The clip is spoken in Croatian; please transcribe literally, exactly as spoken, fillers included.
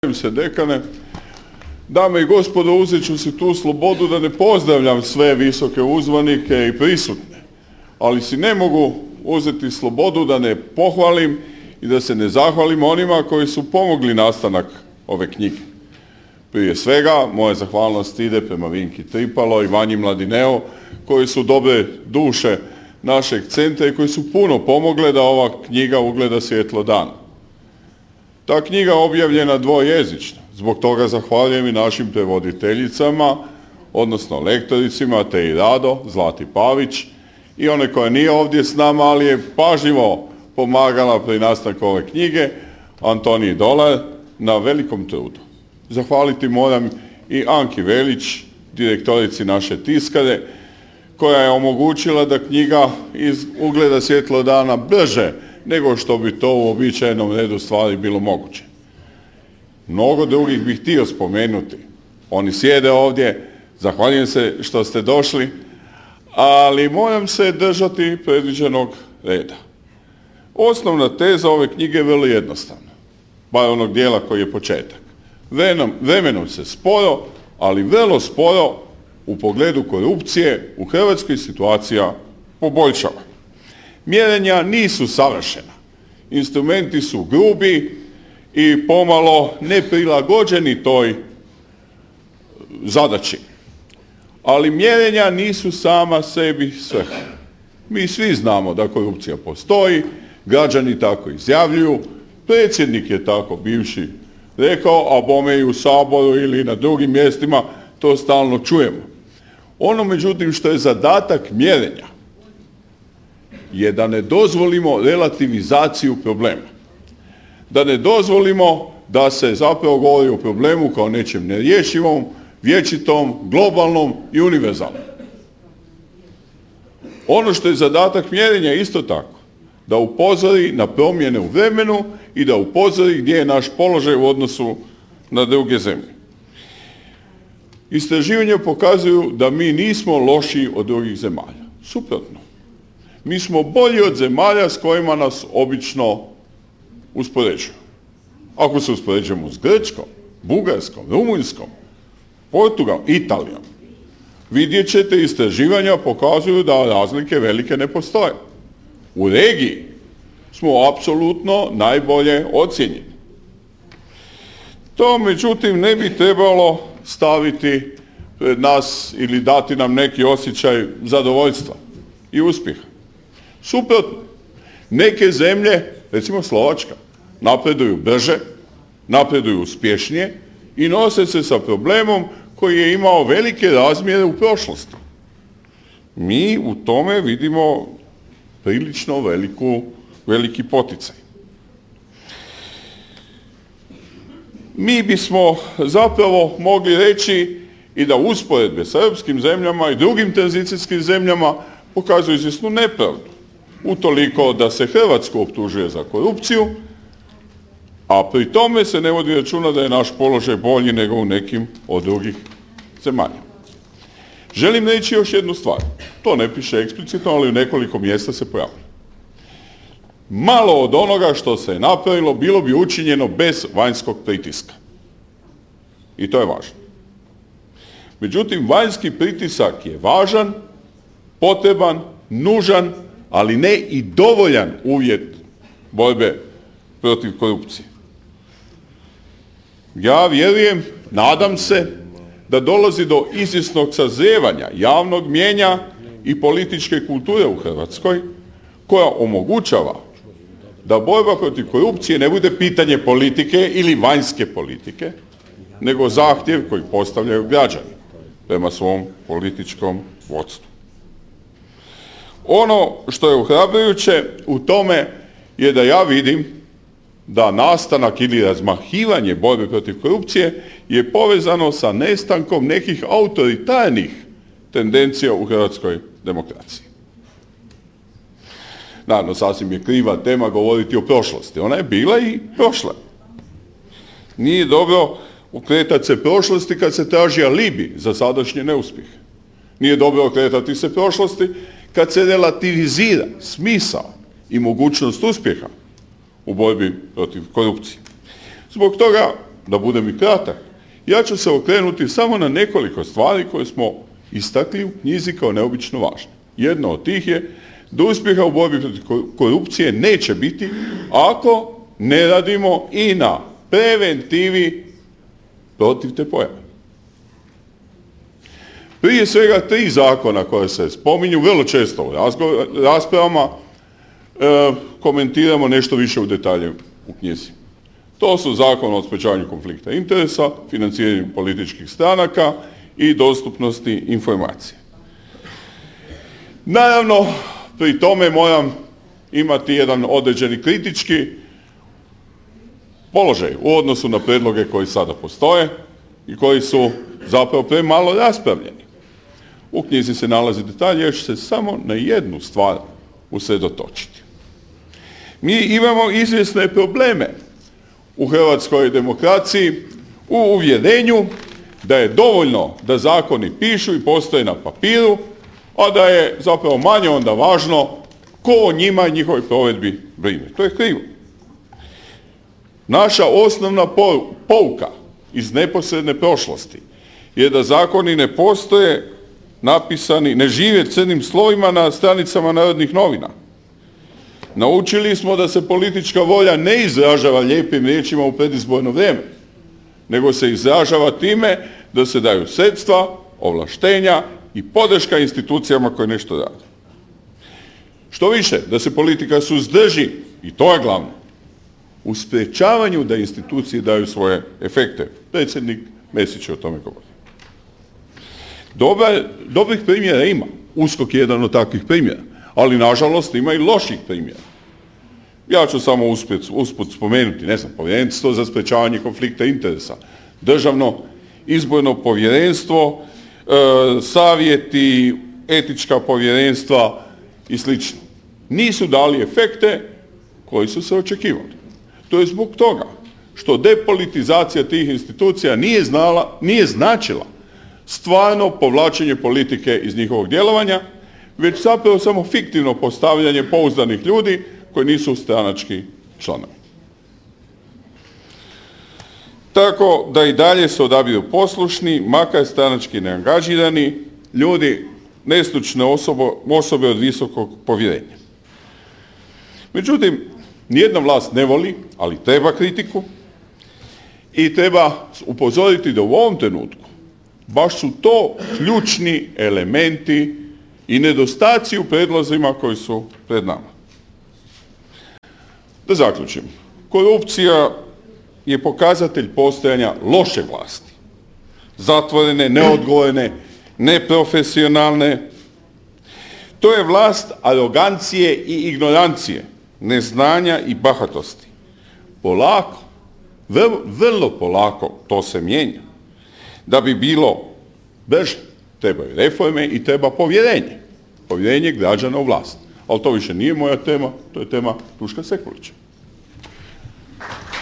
se dekane. Dame i gospodo, uzet ću si tu slobodu da ne pozdravljam sve visoke uzvanike i prisutne, ali si ne mogu uzeti slobodu da ne pohvalim i da se ne zahvalim onima koji su pomogli nastanak ove knjige. Prije svega, moja zahvalnost ide prema Vinki Tripalo i Vanji Mladineo, koji su dobre duše našeg centra i koji su puno pomogle da ova knjiga ugleda svjetlo dana. Ta knjiga objavljena dvojezično, zbog toga zahvaljujem i našim prevoditeljicama, odnosno lektoricima, te i Rado, Zlati Pavić, i one koja nije ovdje s nama, ali je pažljivo pomagala pri nastanku ove knjige, Antoniji Dolar, na velikom trudu. Zahvaliti moram i Anki Velić, direktorici naše tiskare, koja je omogućila da knjiga iz ugleda svjetlo dana brže nego što bi to u uobičajenom redu stvari bilo moguće. Mnogo drugih bih htio spomenuti. Oni sjede ovdje, zahvaljujem se što ste došli, ali moram se držati predviđenog reda. Osnovna teza ove knjige je vrlo jednostavna, bar onog dijela koji je početak. Vremenom se sporo, ali vrlo sporo u pogledu korupcije u Hrvatskoj situacija poboljšava. Mjerenja nisu savršena, instrumenti su grubi i pomalo neprilagođeni toj zadaći. Ali mjerenja nisu sama sebi svrha. Mi svi znamo da korupcija postoji, građani tako izjavljuju, predsjednik je tako bivši rekao, a bome i u Saboru ili na drugim mjestima to stalno čujemo. Ono međutim što je zadatak mjerenja je da ne dozvolimo relativizaciju problema. Da ne dozvolimo da se zapravo govori o problemu kao nečem nerješivom, vječitom, globalnom i univerzalnom. Ono što je zadatak mjerenja isto tako, da upozori na promjene u vremenu i da upozori gdje je naš položaj u odnosu na druge zemlje. Istraživanja pokazuju da mi nismo lošiji od drugih zemalja. Suprotno. Mi smo bolji od zemalja s kojima nas obično uspoređuju. Ako se uspoređujemo s Grčkom, Bugarskom, Rumunjskom, Portugalom, Italijom, vidjet ćete istraživanja pokazuju da razlike velike ne postoje. U regiji smo apsolutno najbolje ocijenjeni. To međutim ne bi trebalo staviti pred nas ili dati nam neki osjećaj zadovoljstva i uspjeha. Suprotno, neke zemlje, recimo Slovačka, napreduju brže, napreduju uspješnije i nose se sa problemom koji je imao velike razmjere u prošlosti. Mi u tome vidimo prilično veliku, veliki poticaj. Mi bismo zapravo mogli reći i da usporedbe sa europskim zemljama i drugim tranzicijskim zemljama pokazuju izvjesnu nepravdu. Utoliko da se Hrvatsku optužuje za korupciju, a pri tome se ne vodi računa da je naš položaj bolji nego u nekim od drugih zemalja. Želim reći još jednu stvar. To ne piše eksplicitno, ali u nekoliko mjesta se pojavlja. Malo od onoga što se je napravilo bilo bi učinjeno bez vanjskog pritiska. I to je važno. Međutim, vanjski pritisak je važan, potreban, nužan, ali ne i dovoljan uvjet borbe protiv korupcije. Ja vjerujem, nadam se, da dolazi do izvjesnog sazrijevanja javnog mnijenja i političke kulture u Hrvatskoj, koja omogućava da borba protiv korupcije ne bude pitanje politike ili vanjske politike, nego zahtjev koji postavljaju građani prema svom političkom vodstvu. Ono što je ohrabrujuće u tome je da ja vidim da nastanak ili razmahivanje borbe protiv korupcije je povezano sa nestankom nekih autoritarnih tendencija u hrvatskoj demokraciji. Naravno, sasvim je kriva tema govoriti o prošlosti. Ona je bila i prošla. Nije dobro okretati se prošlosti kad se traži alibi za sadašnje neuspjehe. Nije dobro okretati se prošlosti kad se relativizira smisao i mogućnost uspjeha u borbi protiv korupcije. Zbog toga da budem i kratak, ja ću se okrenuti samo na nekoliko stvari koje smo istakli u knjizi kao neobično važne. Jedna od tih je da uspjeha u borbi protiv korupcije neće biti ako ne radimo i na preventivi protiv te pojave. Prije svega tri zakona koje se spominju vrlo često u raspravama, e, komentiramo nešto više u detalje u knjizi. To su Zakon o sprečavanju konflikta interesa, financiranju političkih stranaka i dostupnosti informacije. Naravno, pri tome moram imati jedan određeni kritički položaj u odnosu na predloge koji sada postoje i koji su zapravo premalo raspravljeni. U knjizi se nalazi detalj, ja ću se samo na jednu stvar usredotočiti. Mi imamo izvjesne probleme u hrvatskoj demokraciji u uvjerenju da je dovoljno da zakoni pišu i postoje na papiru, a da je zapravo manje onda važno ko o njima i njihovoj provedbi brine. To je krivo. Naša osnovna pouka iz neposredne prošlosti je da zakoni ne postoje napisani, ne žive crnim slovima na stranicama Narodnih novina. Naučili smo da se politička volja ne izražava lijepim riječima u predizborno vrijeme, nego se izražava time da se daju sredstva, ovlaštenja i podrška institucijama koje nešto rade. Što više, da se politika suzdrži, i to je glavno, u sprečavanju da institucije daju svoje efekte. Predsjednik Mesić je o tome govori. Dobar, dobrih primjera ima. USKOK je jedan od takvih primjera, ali nažalost ima i loših primjera. Ja ću samo usput, usput spomenuti, ne znam, Povjerenstvo za sprečavanje konflikta interesa, Državno izborno povjerenstvo, e, savjeti, etička povjerenstva i slično. Nisu dali efekte koji su se očekivali. To je zbog toga što depolitizacija tih institucija nije, znala, nije značila stvarno povlačenje politike iz njihovog djelovanja, već zapravo samo fiktivno postavljanje pouzdanih ljudi koji nisu stranački članovi. Tako da i dalje se odabiru poslušni, makar stranački neangažirani, ljudi, nestručne osobe, osobe od visokog povjerenja. Međutim, nijedna vlast ne voli, ali treba kritiku i treba upozoriti da u ovom trenutku baš su to ključni elementi i nedostaci u predlozima koji su pred nama. Da zaključim, korupcija je pokazatelj postojanja loše vlasti. Zatvorene, neodgovorne, neprofesionalne. To je vlast arogancije i ignorancije, neznanja i bahatosti. Polako, vrlo, vrlo polako to se mijenja. Da bi bilo brže, trebaju reforme i treba povjerenje. Povjerenje građana u vlast. Ali to više nije moja tema, to je tema Duška Sekulića.